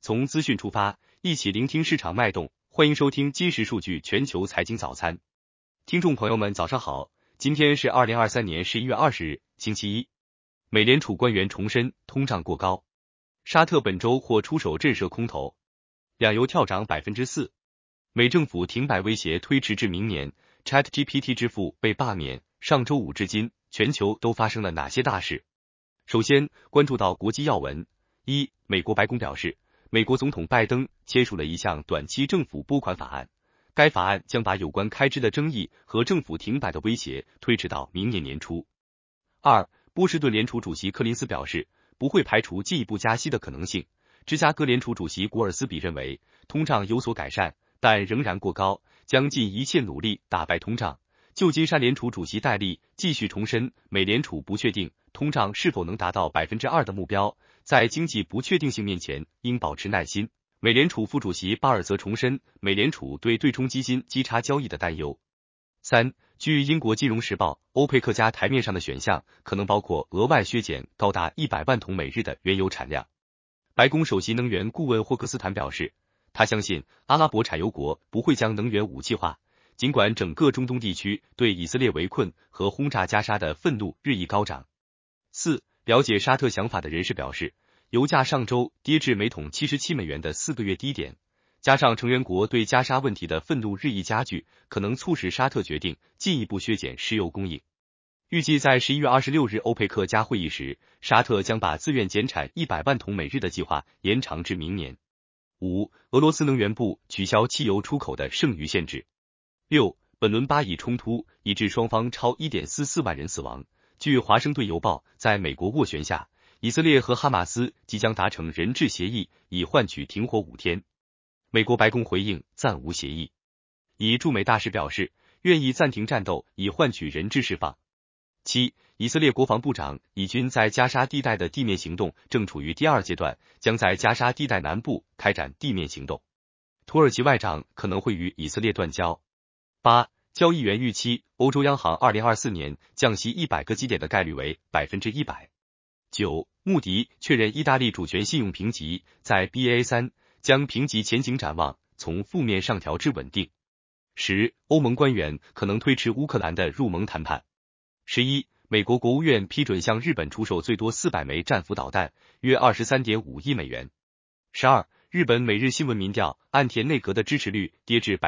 从资讯出发，一起聆听市场脉动。欢迎收听今时数据全球财经早餐。听众朋友们，早上好，今天是2023年11月20日，星期一。美联储官员重申通胀过高，沙特本周或出手震慑空头，两油跳涨 4%。美政府停摆威胁推迟至明年 ，ChatGPT 支付被罢免。上周五至今，全球都发生了哪些大事？首先关注到国际要闻。一、美国白宫表示，美国总统拜登签署了一项短期政府拨款法案，该法案将把有关开支的争议和政府停摆的威胁推迟到明年年初。二、波士顿联储主席柯林斯表示，不会排除进一步加息的可能性。芝加哥联储主席古尔斯比认为，通胀有所改善，但仍然过高，将尽一切努力打败通胀。旧金山联储主席戴利继续重申，美联储不确定通胀是否能达到 2% 的目标，在经济不确定性面前应保持耐心。美联储副主席巴尔则重申，美联储对对冲基金基差交易的担忧。三、据英国金融时报，欧佩克加台面上的选项可能包括额外削减高达100万桶每日的原油产量。白宫首席能源顾问霍克斯坦表示，他相信阿拉伯产油国不会将能源武器化，尽管整个中东地区对以色列围困和轰炸加沙的愤怒日益高涨。四、了解沙特想法的人士表示，油价上周跌至每桶77美元的4个月低点，加上成员国对加沙问题的愤怒日益加剧，可能促使沙特决定进一步削减石油供应。预计在11月26日欧佩克加会议时，沙特将把自愿减产100万桶每日的计划延长至明年。五、俄罗斯能源部取消汽油出口的剩余限制。六、本轮巴以冲突已致双方超 1.44 万人死亡。据华盛顿邮报，在美国斡旋下，以色列和哈马斯即将达成人质协议，以换取停火5天。美国白宫回应暂无协议，以驻美大使表示愿意暂停战斗，以换取人质释放。七、以色列国防部长，以军在加沙地带的地面行动正处于第2阶段，将在加沙地带南部开展地面行动。土耳其外长可能会与以色列断交。八、交易员预期欧洲央行2024年降息100个基点的概率为 100%。九、穆迪确认意大利主权信用评级在 Baa3， 将评级前景展望从负面上调至稳定。十、欧盟官员可能推迟乌克兰的入盟谈判。11、美国国务院批准向日本出售最多400枚战斧导弹，约 23.5 亿美元。12、日本每日新闻民调，岸田内阁的支持率跌至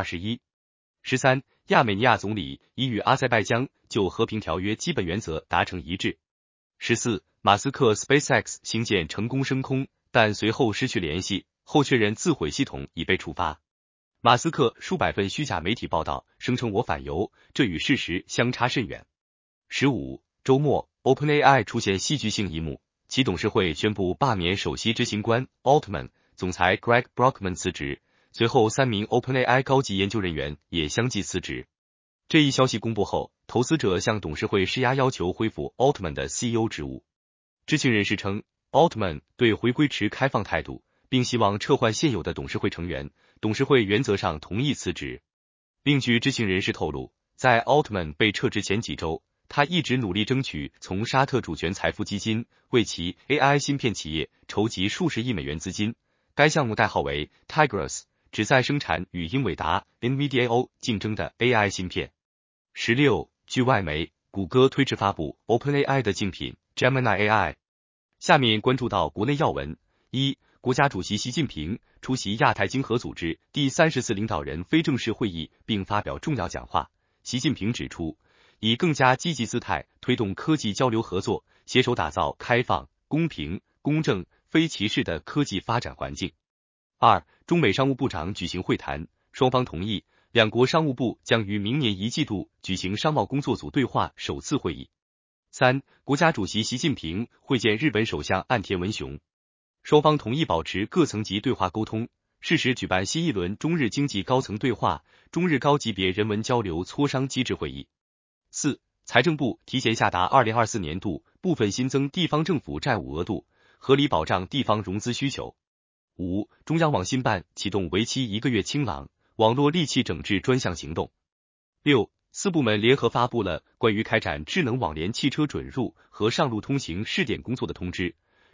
21%。13、亚美尼亚总理已与阿塞拜疆就和平条约基本原则达成一致。14、马斯克 SpaceX 星舰成功升空，但随后失去联系，后确认自毁系统已被触发。马斯克数百份虚假媒体报道声称我反犹，这与事实相差甚远。15、周末 OpenAI 出现戏剧性一幕，其董事会宣布罢免首席执行官 Altman， 总裁 Greg Brockman 辞职。随后3名 OpenAI 高级研究人员也相继辞职。这一消息公布后，投资者向董事会施压，要求恢复 Altman 的 CEO 职务。知情人士称， Altman 对回归持开放态度，并希望撤换现有的董事会成员，董事会原则上同意辞职。另据知情人士透露，在 Altman 被撤职前几周，他一直努力争取从沙特主权财富基金为其 AI 芯片企业筹集数十亿美元资金，该项目代号为 Tigris，旨在生产与英伟达 NVIDIA 竞争的 AI 芯片。16、据外媒，谷歌推迟发布 OpenAI 的竞品 Gemini AI。下面关注到国内要闻。一、国家主席习近平出席亚太经合组织第30次领导人非正式会议并发表重要讲话。习近平指出，以更加积极姿态推动科技交流合作，携手打造开放、公平、公正、非歧视的科技发展环境。二、中美商务部长举行会谈，双方同意两国商务部将于明年1季度举行商贸工作组对话首次会议。三、国家主席习近平会见日本首相岸田文雄，双方同意保持各层级对话沟通，适时举办新一轮中日经济高层对话、中日高级别人文交流磋商机制会议。四、财政部提前下达2024年度部分新增地方政府债务额度，合理保障地方融资需求。五、中央网信办启动为期1个月清朗网络戾气整治专项行动。六、4部门联合发布了关于开展智能网联汽车准入和上路通行试点工作的通知，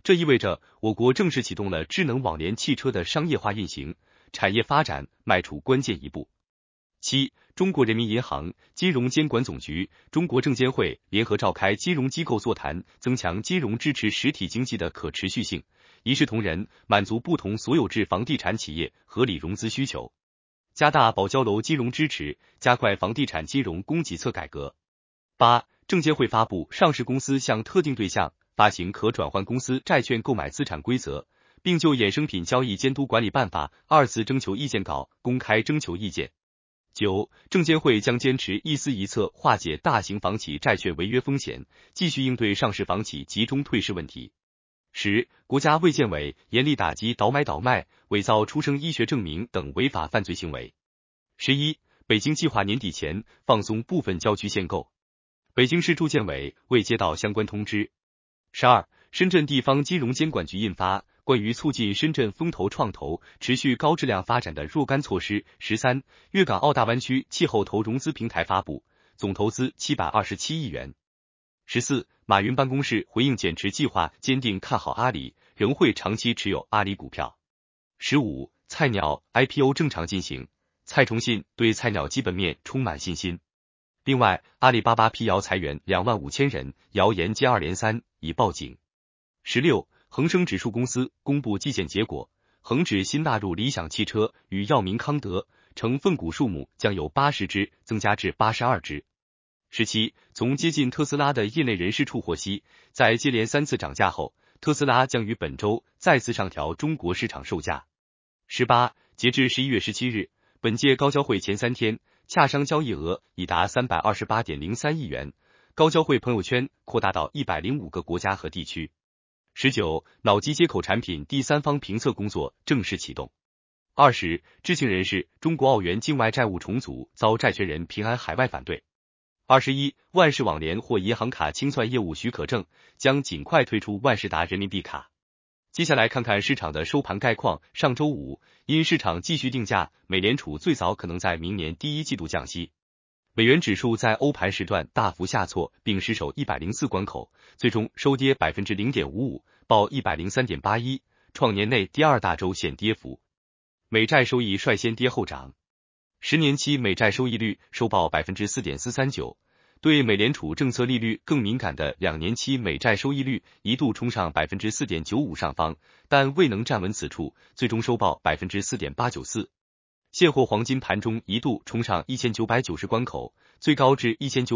这意味着我国正式启动了智能网联汽车的商业化运行，产业发展迈出关键一步。7. 中国人民银行、金融监管总局、中国证监会联合召开金融机构座谈，增强金融支持实体经济的可持续性，一视同仁，满足不同所有制房地产企业合理融资需求，加大保交楼金融支持，加快房地产金融供给侧改革。8. 证监会发布上市公司向特定对象发行可转换公司债券购买资产规则，并就衍生品交易监督管理办法2次征求意见稿公开征求意见。9. 证监会将坚持一丝一策化解大型房企债券违约风险，继续应对上市房企集中退市问题。10. 国家卫健委严厉打击倒买倒卖、伪造出生医学证明等违法犯罪行为。11. 北京计划年底前放松部分郊区限购，北京市住建委未接到相关通知。12. 深圳地方金融监管局印发关于促进深圳风投创投持续高质量发展的若干措施。13. 粤港澳大湾区气候投融资平台发布，总投资727亿元。14. 马云办公室回应减持计划，坚定看好阿里，仍会长期持有阿里股票。15. 菜鸟 IPO 正常进行，蔡崇信对菜鸟基本面充满信心。另外，阿里巴巴辟谣裁员25000人，谣言接二连三，已报警。16. 恒生指数公司公布季检结果，恒指新纳入理想汽车与药明康德，成分股数目将由80只增加至82只。17. 从接近特斯拉的业内人士处获悉，在接连3次涨价后，特斯拉将于本周再次上调中国市场售价。18. 截至11月17日，本届高交会前3天，洽商交易额已达328.03亿元，高交会朋友圈扩大到105个国家和地区。19. 脑机接口产品第三方评测工作正式启动。20. 知情人士，中国澳元境外债务重组遭债权人平安海外反对。21. 万事网联获银行卡清算业务许可证，将尽快推出万事达人民币卡。接下来看看市场的收盘概况。上周五，因市场继续定价，美联储最早可能在明年第一季度降息。美元指数在欧盘时段大幅下挫，并失守104关口，最终收跌 0.55%， 报 103.81， 创年内第二大周线跌幅。美债收益率先跌后涨，10年期美债收益率收报 4.439%， 对美联储政策利率更敏感的2年期美债收益率一度冲上 4.95% 上方，但未能站稳此处，最终收报 4.894%。现货黄金盘中一度冲上1990关口，最高至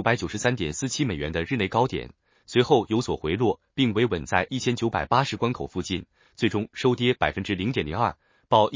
1993.47 美元的日内高点，随后有所回落，并维稳在1980关口附近，最终收跌 0.02%， 报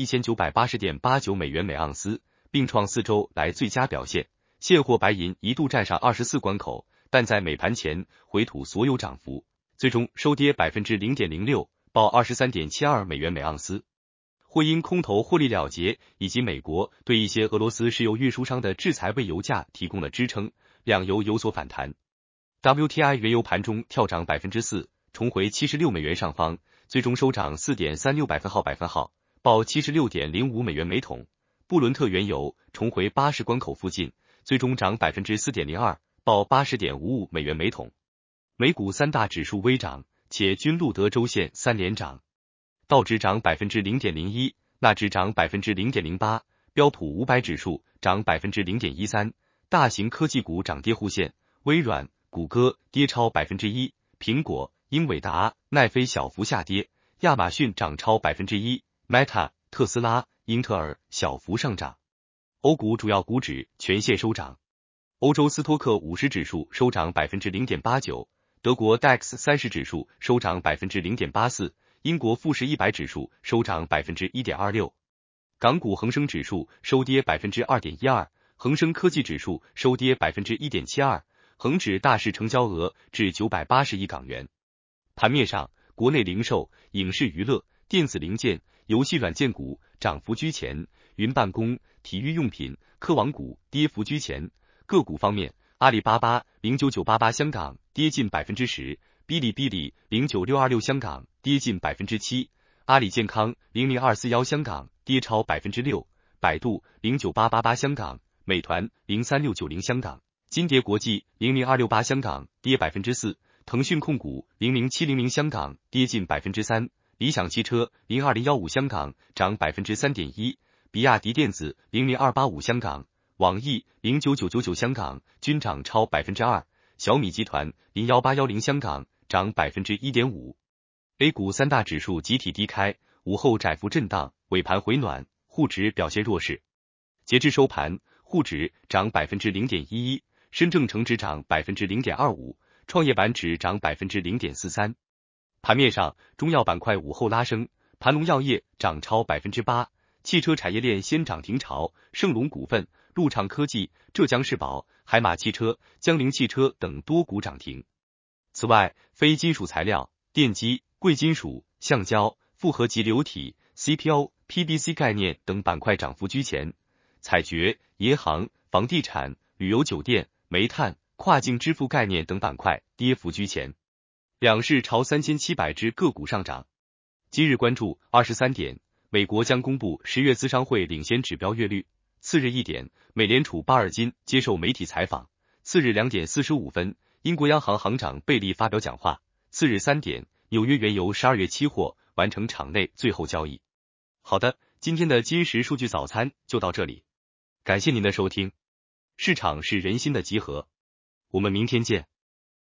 1980.89 美元每盎司，并创4周来最佳表现。现货白银一度站上24关口，但在美盘前回吐所有涨幅，最终收跌 0.06%， 报 23.72 美元每盎司。或因空头获利了结，以及美国对一些俄罗斯石油运输商的制裁为油价提供了支撑，两油有所反弹。WTI 原油盘中跳涨 4%， 重回76美元上方，最终收涨 4.36百分号，报 76.05 美元每桶。布伦特原油重回80关口附近，最终涨 4.02%， 报 80.55 美元每桶。美股三大指数微涨，且均录得周线3连涨。道指涨 0.01%， 纳指涨 0.08%， 标普500指数涨 0.13%， 大型科技股涨跌互现，微软、谷歌跌超 1%， 苹果、英伟达、奈飞小幅下跌，亚马逊涨超 1%， Meta、特斯拉、英特尔小幅上涨。欧股主要股指全线收涨，欧洲斯托克50指数收涨 0.89%， 德国 DAX 30指数收涨 0.84%，英国富时100指数收涨 1.26%， 港股恒生指数收跌 2.12%， 恒生科技指数收跌 1.72%， 恒指大市成交额至980亿港元。盘面上，国内零售、影视娱乐、电子零件、游戏软件股涨幅居前，云办公、体育用品、科网股跌幅居前。个股方面，阿里巴巴09988香港跌近 10%，哔哩哔哩09626香港跌近 7%， 阿里健康00241香港跌超 6%， 百度09888香港，美团03690香港，金蝶国际00268香港跌 4%， 腾讯控股00700香港跌近3%，理想汽车02015香港涨3.1%，比亚迪电子00285香港、网易09999香港均涨超2%，小米集团01810香港涨1.5%。A 股三大指数集体低开，午后窄幅震荡，尾盘回暖，沪指表现弱势。截至收盘，沪指涨0.11%，深证成指涨0.25%，创业板指涨0.43%。盘面上，中药板块午后拉升，盘龙药业涨超8%，汽车产业链先涨停潮，盛隆股份、陆畅科技、浙江世宝、海马汽车、江铃汽车等多股涨停。此外，非金属材料、电机、贵金属、橡胶、复合级流体、CPO、PBC 概念等板块涨幅居前，采掘、银行、房地产、旅游酒店、煤炭、跨境支付概念等板块跌幅居前。两市超3700只个股上涨。今日关注23点，美国将公布10月资商会领先指标月率。次日1点，美联储巴尔金接受媒体采访。次日2点45分，英国央行行长贝利发表讲话。次日3点，纽约原油12月期货完成场内最后交易。好的，今天的今时数据早餐就到这里，感谢您的收听。市场是人心的集合，我们明天见。